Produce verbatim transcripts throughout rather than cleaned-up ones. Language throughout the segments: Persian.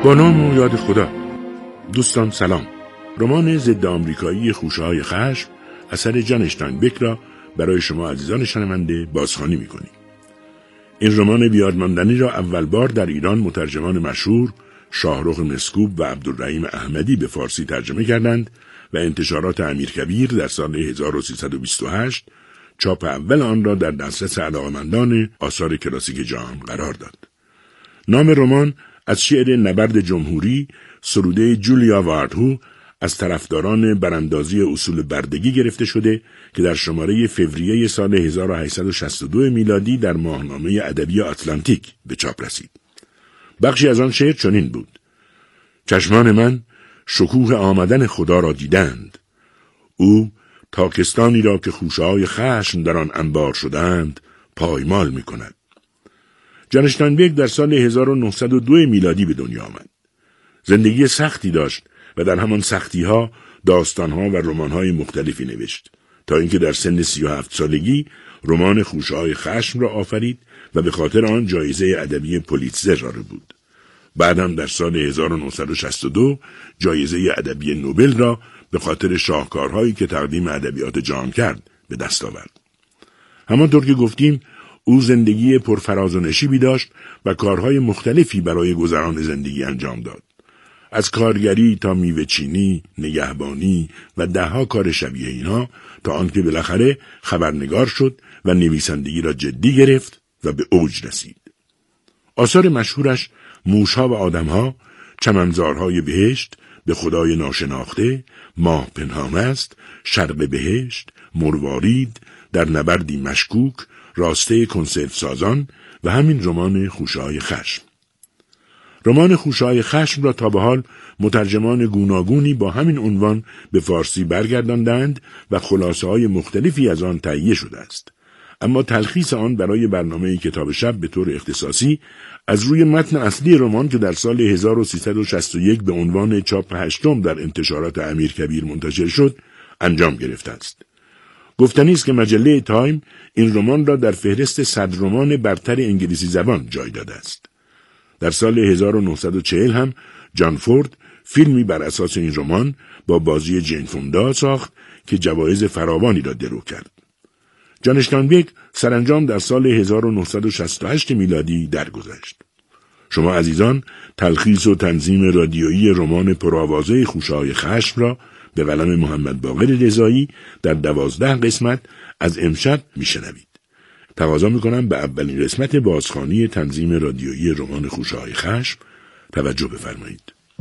با نام و یاد خدا. دوستان سلام. رمان ضد آمریکایی خوشه‌های خشم اثر جان اشتاینبک را برای شما عزیزان شنونده بازخوانی می‌کنیم. این رمان بیادماندنی را اول بار در ایران مترجمان مشهور شاهرخ مسکوب و عبدالرحیم احمدی به فارسی ترجمه کردند و انتشارات امیرکبیر در سال هزار و سیصد و بیست و هشت چاپ اول آن را در دسترس علاقه‌مندان آثار کلاسیک جهان قرار داد. نام رمان از شعر نبرد جمهوری سروده جولیا واردهو از طرفداران براندازی اصول بردگی گرفته شده که در شماره فوریه سال هزار و هشتصد و شصت و دو میلادی در ماهنامه ادبی آتلانتیک به چاپ رسید. بخشی از آن شعر چنین بود: چشمان من شکوه آمدن خدا را دیدند، او تاکستانی را که خوشه‌های خشم در آن انبار شدند پایمال می کند. جان اشتاینبک در سال هزار و نهصد و دو میلادی به دنیا آمد. زندگی سختی داشت و در همان سختی‌ها داستان‌ها و رمان‌های مختلفی نوشت تا اینکه در سن سی و هفت سالگی رمان خوشه‌های خشم را آفرید و به خاطر آن جایزه ادبی پولیتزر را بود. بعد هم در سال هزار و نهصد و شصت و دو جایزه ادبی نوبل را به خاطر شاهکارهایی که تقدیم ادبیات جهان کرد به دست آورد. همانطور که گفتیم او زندگی پرفراز و نشیبی داشت و کارهای مختلفی برای گذران زندگی انجام داد. از کارگری تا میوه چینی، نگهبانی و دهها کار شبیه اینها تا آنکه بالاخره خبرنگار شد و نویسندگی را جدی گرفت و به اوج رسید. آثار مشهورش موشها و آدمها، چمنزارهای بهشت، به خدای ناشناخته، ماه پنهان است، شرق بهشت، مروارید، در نبردی مشکوک، راسته کنسرو سازان و همین رمان خوشه‌های خشم. رمان خوشه‌های خشم را تا به حال مترجمان گوناگونی با همین عنوان به فارسی برگرداندند و خلاصه‌های مختلفی از آن تهیه شده است. اما تلخیص آن برای برنامه کتاب شب به طور اختصاصی از روی متن اصلی رمان که در سال هزار و سیصد و شصت و یک به عنوان چاپ هشتم در انتشارات امیرکبیر منتشر شد انجام گرفته است. گفتنی است که مجله تایم این رمان را در فهرست صد رمان برتر انگلیسی زبان جای داده است. در سال هزار و نهصد و چهل هم جان فورد فیلمی بر اساس این رمان با بازی جین فوندا ساخت که جوایز فراوانی را درو کرد. جان اشتاینبک سرانجام در سال هزار و نهصد و شصت و هشت میلادی درگذشت. شما عزیزان تلخیص و تنظیم رادیویی رمان پرآوازه خوشه‌های خشم را به قلم محمد باقر رضایی در دوازده قسمت از امشب میشنوید. تقاضا میکنم به اولین قسمت بازخوانی تنظیم رادیویی رمان خوشه‌های خشم توجه بفرمایید.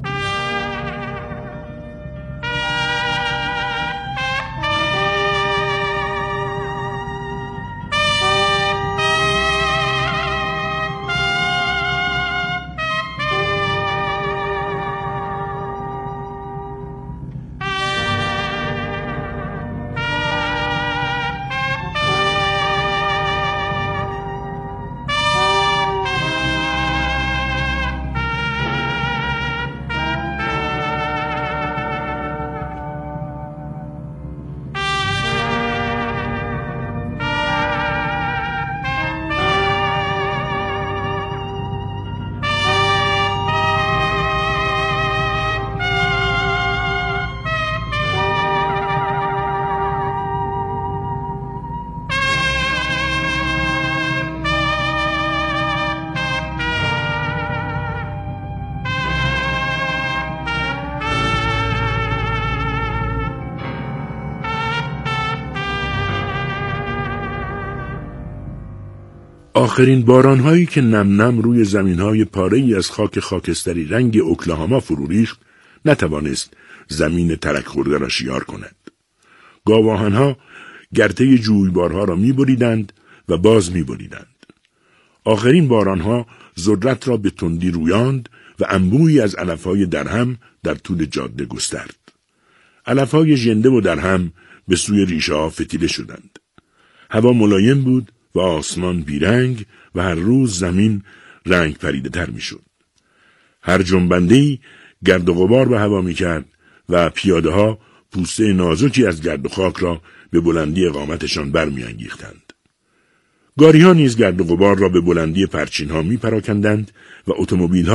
آخرین بارانهایی که نم نم روی زمینهای پاره‌ای از خاک خاکستری رنگ اوکلاهاما فرو ریخت نتوانست زمین ترک خورده را شیار کند. گاوآهن‌ها گرته جویبارها را می‌بریدند و باز می‌بریدند. آخرین بارانها ذرت را به تندی رویاند و انبوهی از علف‌های درهم در طول جاده گسترد. علف‌های ژنده و درهم به سوی ریشه‌ها فتیله شدند. هوا ملایم بود و آسمان بیرنگ و هر روز زمین رنگ پریده تر می شد. هر جنبنده‌ای گرد و غبار به هوا می کرد و پیاده ها پوسته نازکی از گرد و خاک را به بلندی قامتشان برمی انگیختند. گاری ها نیز گرد و غبار را به بلندی پرچین ها می پراکندند و اتومبیل ها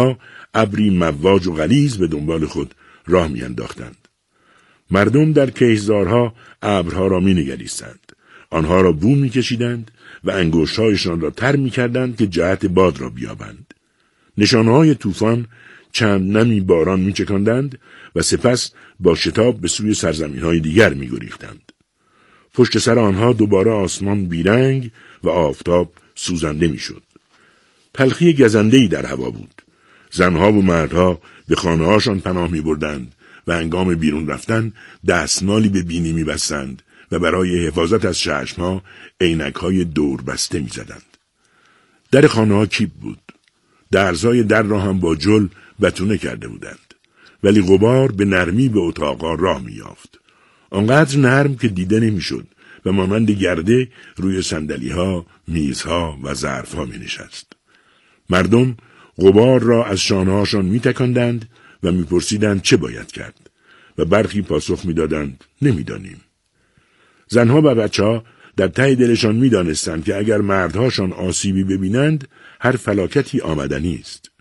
ابری مواج و غلیظ به دنبال خود راه میانداختند. مردم در کهسارها ابرها را مینگریستند. آنها را بو میکشیدند و انگشت‌هایشان را تر میکردند که جهت باد را بیابند. نشانه‌های طوفان چند نمی باران میچکاندند و سپس با شتاب به سوی سرزمین‌های دیگر میگریختند. پشت سر آنها دوباره آسمان بیرنگ و آفتاب سوزنده میشد. تلخی گزنده‌ای در هوا بود. زنها و مردها به خانه‌هاشان پناه می‌بردند و هنگام بیرون رفتن دستمالی به بینی می‌بستند و برای حفاظت از چشم‌ها عینک‌های دور بسته می‌زدند. در خانه‌ها کیپ بود. درزای در را هم با جل بتونه کرده بودند. ولی غبار به نرمی به اتاق‌ها راه می‌یافت. آنقدر نرم که دیده نمی‌شد و مانند گرده روی صندلی‌ها، میزها و ظرف‌ها می‌نشست. مردم غبار را از شانه‌هاشان می‌تکاندند و می‌پرسیدند چه باید کرد و برخی پاسخ می‌دادند نمی‌دانیم. زنها و بچه‌ها در ته دلشان می‌دانستند که اگر مردهاشان آسیبی ببینند هر فلاکتی آمدنی است.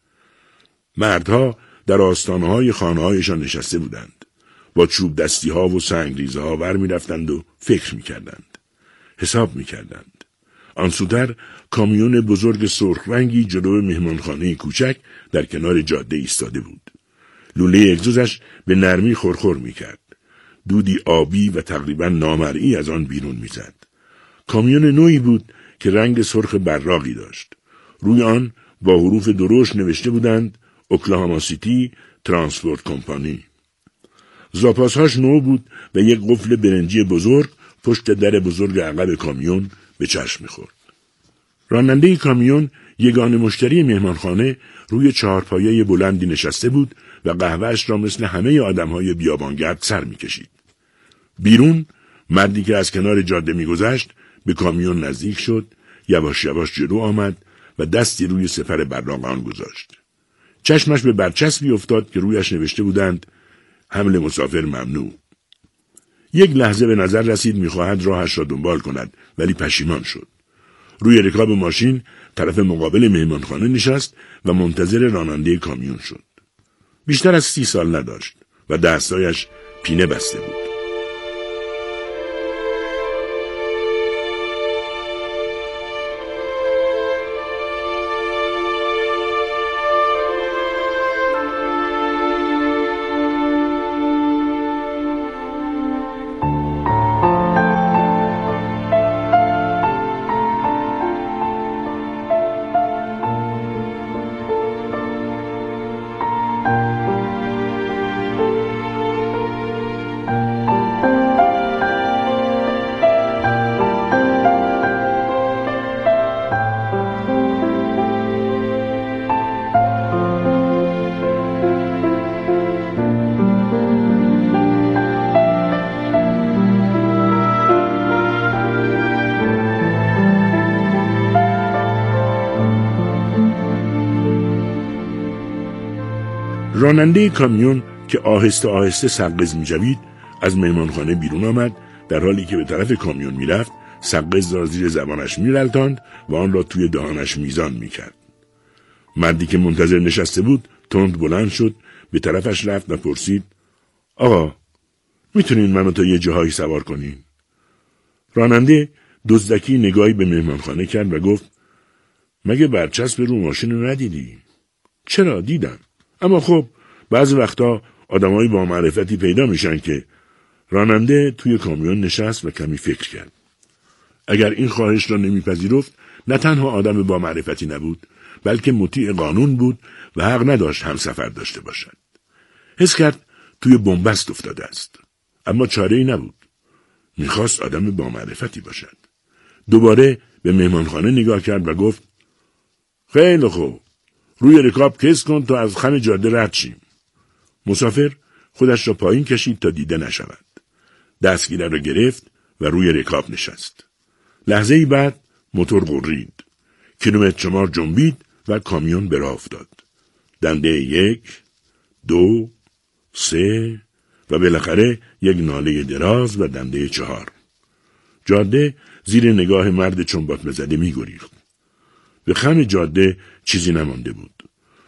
مردها در آستانه‌های خانه‌هایشان نشسته بودند. با چوب دستی‌ها و سنگریزه‌ها ور می‌رفتند و فکر می‌کردند. حساب می‌کردند. آن سوتر کامیون بزرگ سرخ رنگی جلو مهمانخانه کوچک در کنار جاده ایستاده بود. لوله اگزوزش به نرمی خورخور می‌کرد. دودی آبی و تقریباً نامرئی از آن بیرون می‌زد. کامیون نوعی بود که رنگ سرخ براقی داشت. روی آن با حروف درشت نوشته بودند اوکلاهاما سیتی ترانسپورت کمپانی. زاپاسهاش نو بود و یک قفل برنجی بزرگ پشت در بزرگ عقب کامیون به چشم می‌خورد. راننده کامیون یگانه مشتری مهمانخانه روی چهارپایه بلندی نشسته بود و قهوه‌اش را مثل همه آدم‌های بیابانگرد سر می‌کشید. بیرون مردی که از کنار جاده می‌گذشت به کامیون نزدیک شد، یواش یواش جلو آمد و دستی روی سپر براق آن گذاشت. چشمش به برچسبی افتاد که رویش نوشته بودند حمل مسافر ممنوع. یک لحظه به نظر رسید می‌خواهد راهش را دنبال کند ولی پشیمان شد. روی رکاب ماشین طرف مقابل مهمانخانه نشست و منتظر راننده کامیون شد. بیشتر از سی سال نداشت و دستایش پینه بسته بود. راننده کامیون که آهسته آهسته سقز می جوید از مهمانخانه بیرون آمد. در حالی که به طرف کامیون می رفت سقز را زیر زبانش می رلتاند و آن را توی دهانش میزان می کرد. مردی که منتظر نشسته بود تند بلند شد، به طرفش رفت و پرسید آقا میتونین منو تا یه جاهایی سوار کنین؟ راننده دزدکی نگاهی به مهمانخانه کرد و گفت مگه برچسب رو ماشین رو ندیدی؟ چرا دیدم، اما خب بعضی وقتا آدمای با معرفتی پیدا میشن که. راننده توی کامیون نشست و کمی فکر کرد. اگر این خواهش را نمیپذیرفت نه تنها آدم با معرفتی نبود بلکه مطیع قانون بود و حق نداشت همسفر داشته باشد. حس کرد توی بنبست افتاده است، اما چاره‌ای نبود. میخواست آدم با معرفتی باشد. دوباره به مهمانخانه نگاه کرد و گفت خیلی خوب، روی رکاب کس کن تا از خم جاده رد شیم. مسافر خودش را پایین کشید تا دیده نشود. دستگیره را گرفت و روی رکاب نشست. لحظه ای بعد موتور غرید. کیلومتر شمار جنبید و کامیون به راه افتاد. دنده یک، دو، سه و بالاخره یک ناله دراز و دنده چهار. جاده زیر نگاه مرد چنباتمه زده می گریخت. به خم جاده چیزی نمانده بود.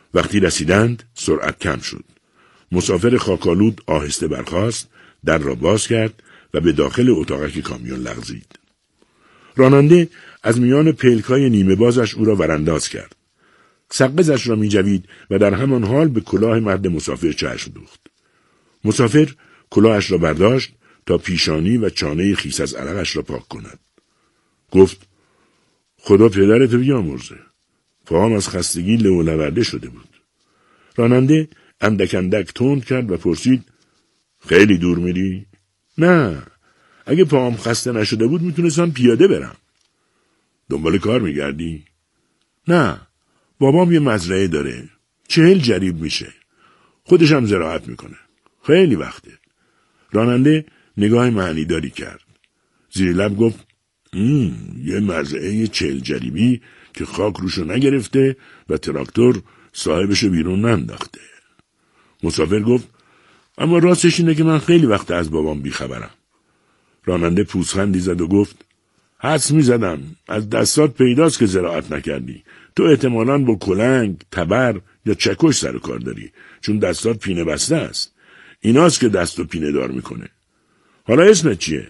وقتی رسیدند سرعت کم شد. مسافر خاکالود آهسته برخاست، در را باز کرد و به داخل اتاقک کامیون لغزید. راننده از میان پلکای نیمه بازش او را ورانداز کرد. سقزش را می جوید و در همان حال به کلاه مرد مسافر چشم دوخت. مسافر کلاهش را برداشت تا پیشانی و چانه خیس از عرقش را پاک کند. گفت: خدا پدرت بیامرزه. پاهم از خستگی لو لورده شده بود. راننده اندک اندک تند کرد و پرسید: خیلی دور میری؟ نه، اگه پاهم خسته نشده بود میتونستم پیاده برم. دنبال کار میگردی؟ نه، بابام یه مزرعه داره. چهل جریب میشه. خودش هم زراعت میکنه. خیلی وقته. راننده نگاه معنیداری کرد. زیر لب گفت: ام، یه مزرعه چهل جریبی که خاک روشو نگرفته و تراکتور صاحبشو بیرون ننداخته. مسافر گفت: اما راستش اینه که من خیلی وقت از بابام بیخبرم. راننده پوزخندی زد و گفت: حدس میزدم از دستات پیداست که زراعت نکردی. تو احتمالاً با کلنگ، تبر یا چکش سر کار داری، چون دستات پینه بسته است. ایناست که دستو پینه دار میکنه. حالا اسمت چیه؟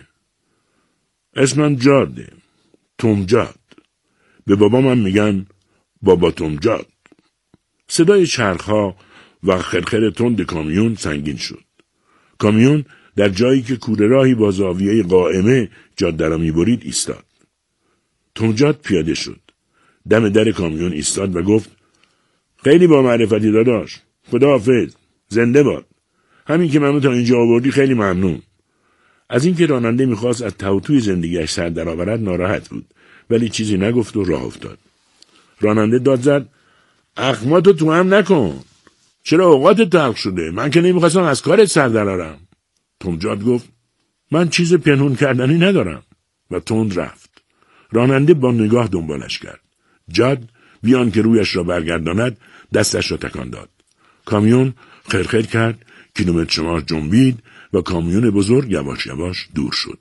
اسمم جاده. تومجاد. به بابامم میگن بابا تومجاد. صدای چرخها و خرخر تند کامیون سنگین شد. کامیون در جایی که کوره راهی با زاویه قائمه جاده را میبرید ایستاد. تومجاد پیاده شد. دم در کامیون ایستاد و گفت: خیلی با معرفتی داداش. خداحافظ. زنده باد. همین که منو تا اینجا آوردی خیلی ممنون. از اینکه راننده میخواست از توتوی زندگیش سر درآورد ناراحت بود، ولی چیزی نگفت و راه افتاد. راننده داد زد: اخماتو تو هم نکن. چرا اوقاتت تلخ شده؟ من که نمیخواستم از کارت سر درارم. تومجاد گفت: من چیز پنهون کردنی ندارم و تند رفت. راننده با نگاه دنبالش کرد. جاد بیان که رویش را برگرداند دستش را تکان داد. کامیون خرخر کرد، کیلومتر شمار جنبید و کامیون بزرگ یواش یواش دور شد.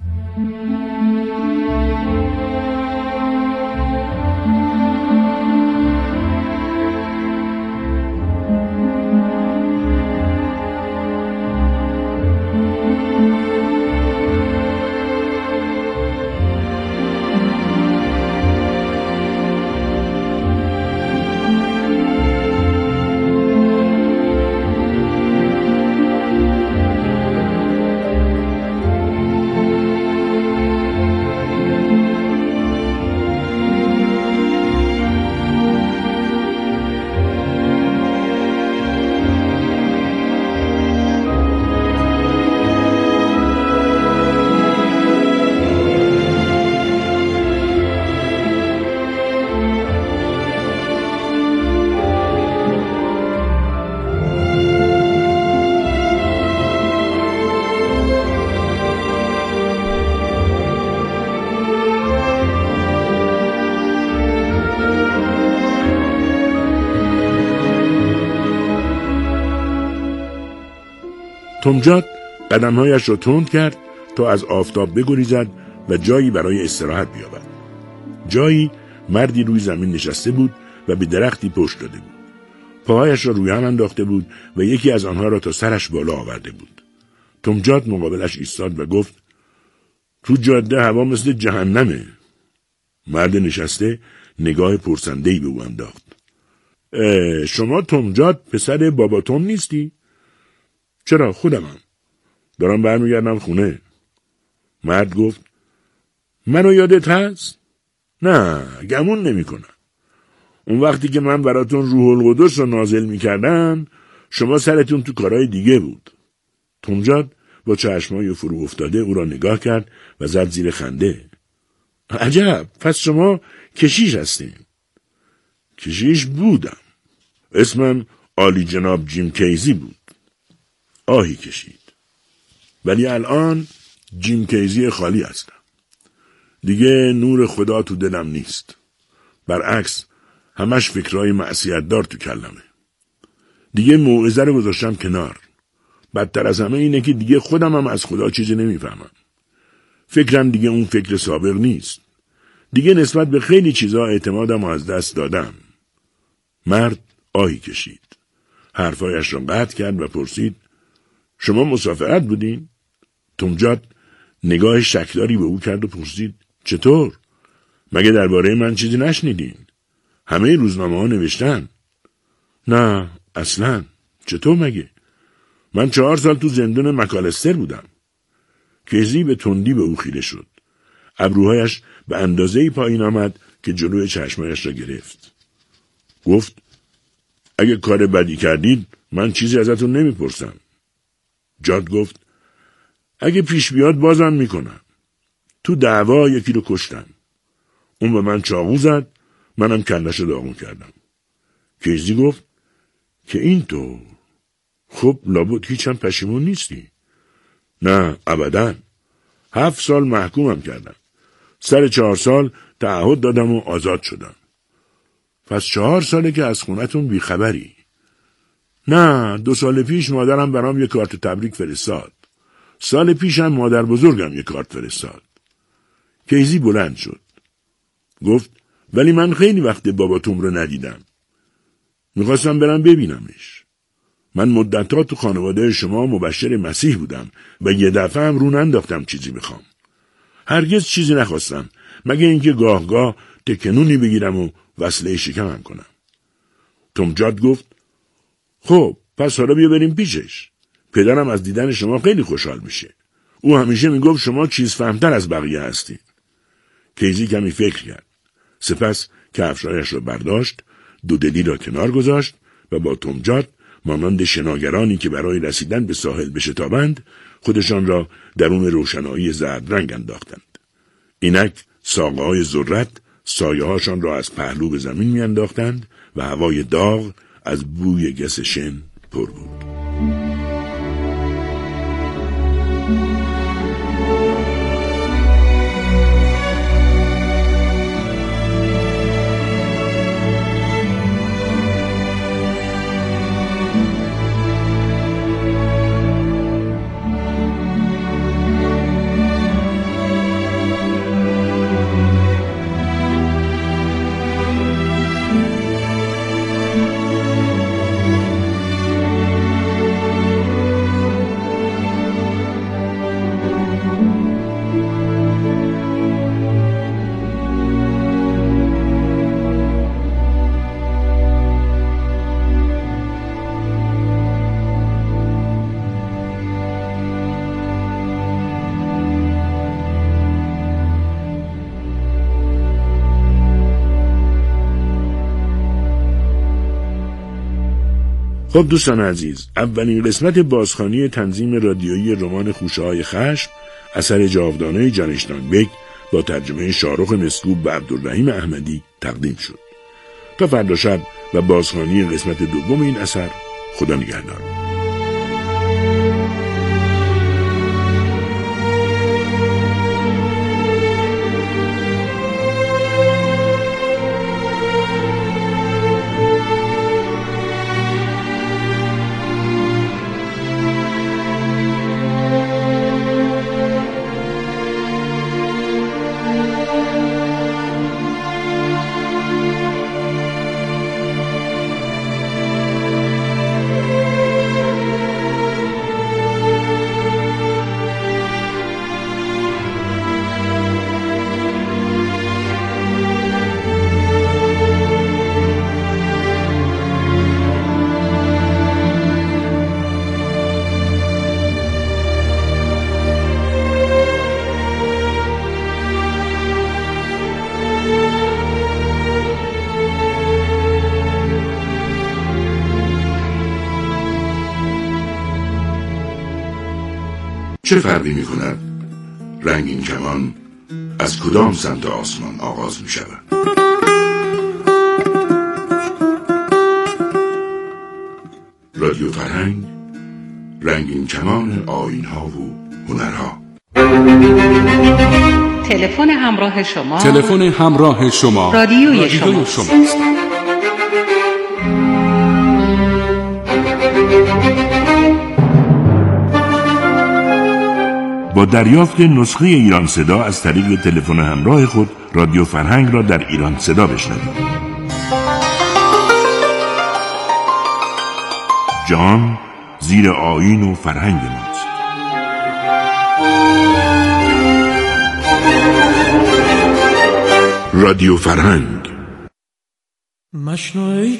تومجاد قدمهایش را تند کرد تا از آفتاب بگریزد و جایی برای استراحت بیابد. جایی مردی روی زمین نشسته بود و به درختی پشت داده بود. پاهایش را روی هم انداخته بود و یکی از آنها را تا سرش بالا آورده بود. تومجاد مقابلش ایستاد و گفت: تو جاده هوا مثل جهنمه. مرد نشسته نگاه پرسنده‌ای به او انداخت. شما تومجاد پسر بابا توم نیستی؟ چرا خودمم. دارم برمیگردم خونه. مرد گفت: منو یادت هست؟ نه، گمون نمی کنم. اون وقتی که من براتون روح القدس رو نازل می کردم شما سرتون تو کارهای دیگه بود. تومجاد با چشمای فرو افتاده او را نگاه کرد و زد زیر خنده. عجب، پس شما کشیش هستین. کشیش بودم. اسمم عالی جناب جیم کیزی بود. آهی کشید. ولی الان جیم کیزی خالی هستم. دیگه نور خدا تو دلم نیست. برعکس همش فکرهای معصیت دار تو کلمه. دیگه موعظه رو گذاشتم کنار. بدتر از همه اینه که دیگه خودم هم از خدا چیزی نمیفهمم. فکرم دیگه اون فکر سابق نیست. دیگه نسبت به خیلی چیزا اعتمادم از دست دادم. مرد آهی کشید. حرفایش را قطع کرد و پرسید: شما مسافرت بودین؟ تمجاد نگاه شکداری به او کرد و پرسید: چطور؟ مگه درباره من چیزی نشنیدین؟ همه روزنامه ها نوشتن. نه اصلا. چطور مگه؟ من چهار سال تو زندان مکالستر بودم. کیزی به تندی به او خیره شد. ابروهایش به اندازه‌ای پایین آمد که جلوی چشمایش را گرفت. گفت: اگه کار بدی کردید من چیزی ازتون نمیپرسم. جاد گفت: اگه پیش بیاد بازم میکنم. تو دعوا یکی رو کشتم. اون به من چاقو زد، منم کله‌ش رو داغون کردم. کیزی گفت: که این تو؟ خب لابد هیچ هم پشیمون نیستی؟ نه ابداً. هفت سال محکومم کردم. سر چهار سال تعهد دادم و آزاد شدم. پس چهار ساله که از خونتون بیخبری؟ نه، دو سال پیش مادرم برام یک کارت تبریک فرستاد. سال پیشم مادر بزرگم یک کارت فرستاد. کیزی بلند شد. گفت: ولی من خیلی وقت باباتون رو ندیدم. میخواستم برم ببینمش. من مدت‌ها تو خانواده شما مبشر مسیح بودم و یه دفعه هم رو ننداختم چیزی بخوام. هرگز چیزی نخواستم مگه اینکه گاه گاه تکنونی بگیرم و وصله شکمم کنم. تمجاد گفت: خب پس حالا بیا بریم پیشش. پدرم از دیدن شما خیلی خوشحال میشه. او همیشه میگفت شما چیز فهمتر از بقیه هستید. کیزی کمی فکر کرد. سپس کفشایش را برداشت، دودلی را کنار گذاشت و با تمجاد مانند شناگرانی که برای رسیدن به ساحل بشتابند خودشان را درون روشنایی زرد رنگ انداختند. اینک ساقه‌های ذرت سایه‌هاشان را از پهلو به زمین میانداختند و هوای داغ از بوی گس شن پر بود. خب دوستان عزیز، اولین قسمت بازخوانی تنظیم رادیویی رمان خوشه‌های خشم اثر جاودانه جانشتان بیگ با ترجمه شاهرخ مسکوب و عبدالرحیم احمدی تقدیم شد. تا فردا شب و بازخوانی قسمت دوم این اثر، خدا نگهدار. چه فرقی می کند رنگین کمان از کدام سمت آسمان آغاز می شود؟ رادیو فرهنگ، رنگین کمان آیین‌ها و هنرها. تلفن همراه شما تلفن همراه شما رادیوی شما شماست. با دریافت نسخه ایران صدا از طریق تلفن همراه خود رادیو فرهنگ را در ایران صدا بشنوید. جهان زیر آیین و فرهنگ ماست. رادیو فرهنگ. مشنو ای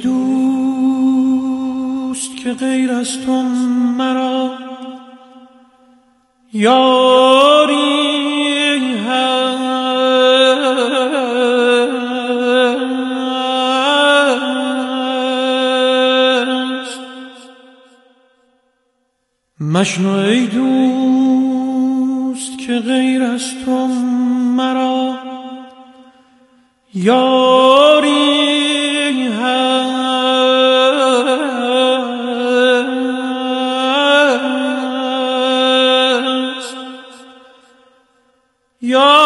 دوست که غیر از تو مرا یاری هست. مشنو ای دوست که غیر از تو مرا یاری هست. یا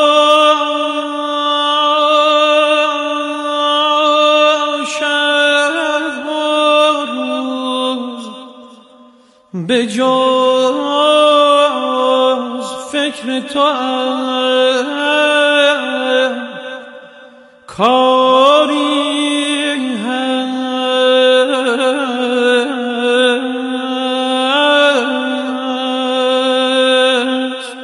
شب و روز به جز فکر تو کاری هست.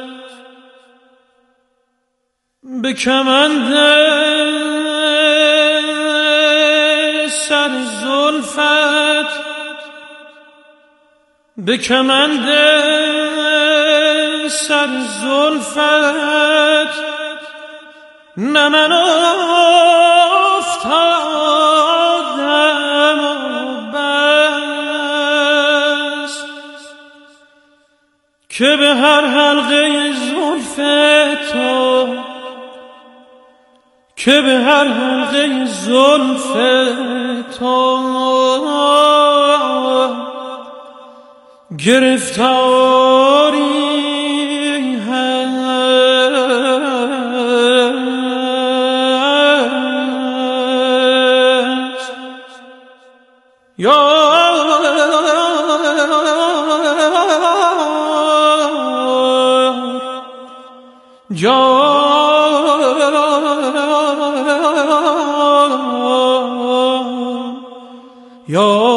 به کمند سر زلفت به کمند سر زلفت نه من افتادم و بس که به هر حلقه زلف تو که به هر حلقه زلف تو گرفتاری هست. یا یا یا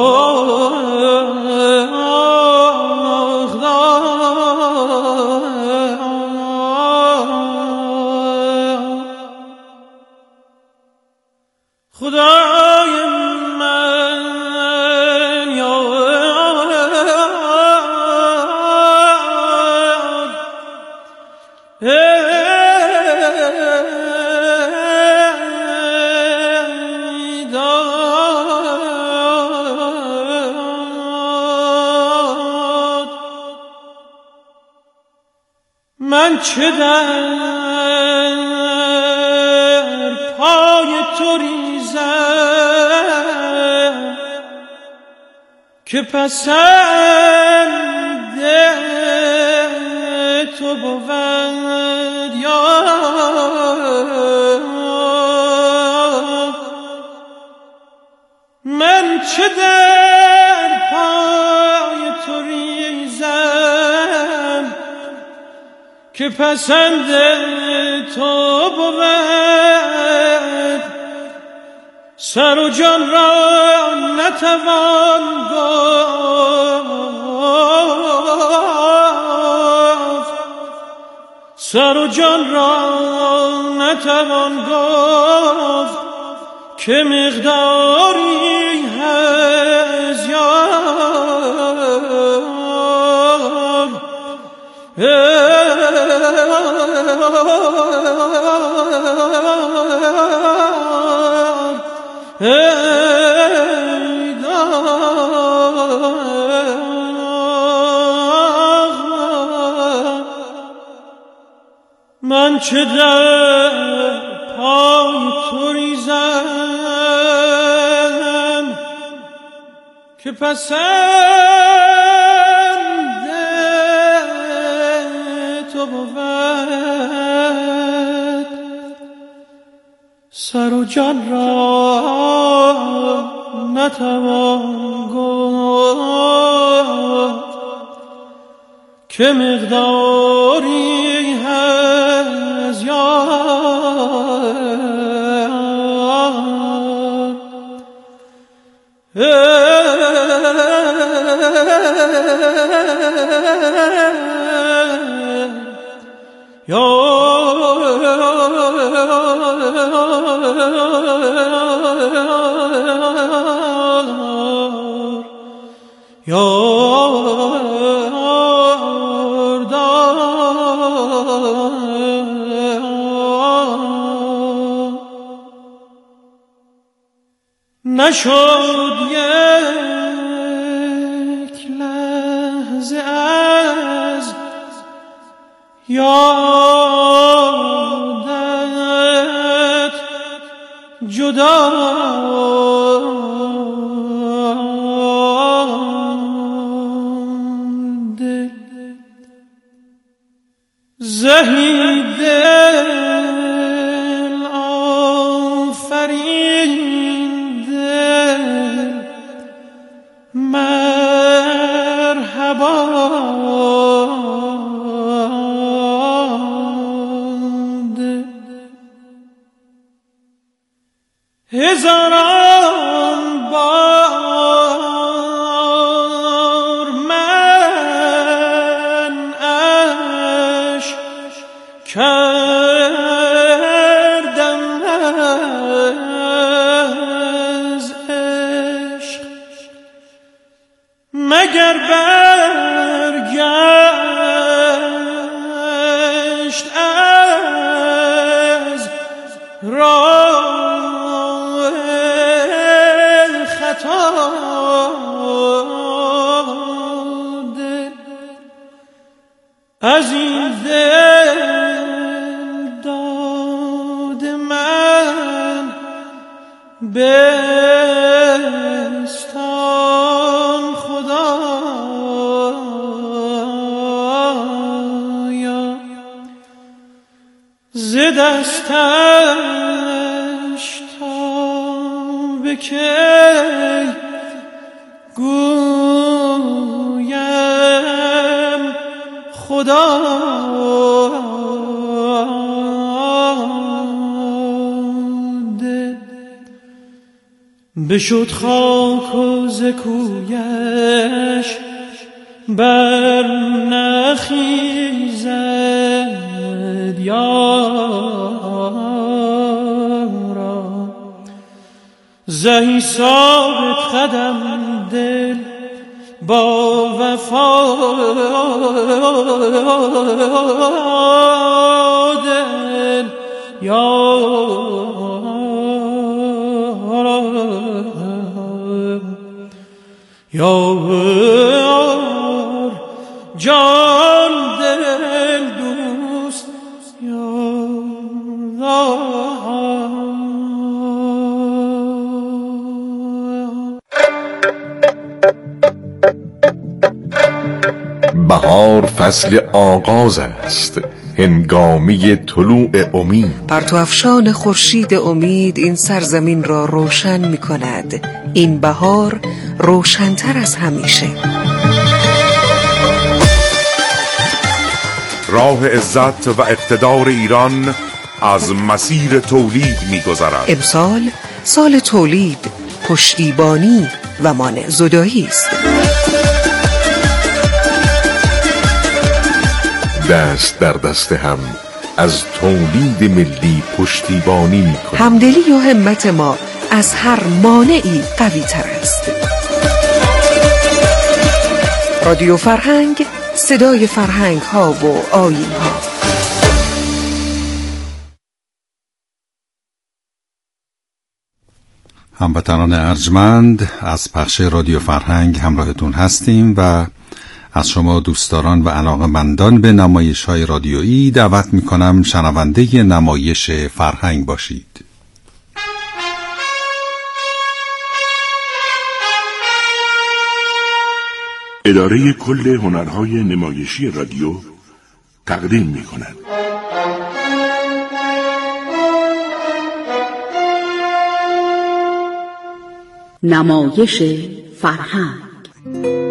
خدای من یا ای داد من چه در پای تو ریزم که پسند تو بود یا من چه در پای تو ریزم که پسند تو بود سر و جان را نتوان گفت سر و جان را نتوان گفت که مقداری هست یار ای داغ من چه در پای تو ریزم که پسند تو بود سر و جان را نتوان گفت که مقداری هست یار نشد یک لحظه از یادت جدا دل زهی دل آفرین دل مرحبا دل هزاران بار من اشک کردم از عشق مگر برگشت از راه خطا دل از این دل داد من بستان خدایا ز دستش تا به کی گویم خدا دل بشد خاک و ز کویش بر نخیزد یارا زهی ثابت قدم دل با وفا دل یارا یار جان دل دوست یار بهار فصل آغاز است، هنگامی طلوع امید. پرتو افشان خورشید امید این سرزمین را روشن می کند. این بهار روشن‌تر از همیشه. راه عزت و اقتدار ایران از مسیر تولید می گذرد. امسال سال تولید، پشتیبانی و مانع زدایی است. دست در دست هم از تولید ملی پشتیبانی می کنیم. همدلی و همت ما از هر مانعی قوی تر است. رادیو فرهنگ، صدای فرهنگ ها و آیین ها. هموطنان ارجمند، از پخش رادیو فرهنگ همراهتون هستیم و از شما دوستداران و علاقه‌مندان به نمایش‌های رادیویی دعوت می‌کنم شنونده نمایش فرهنگ باشید. اداره کل هنرهای نمایشی رادیو تقدیم می‌کند. نمایش فرهنگ.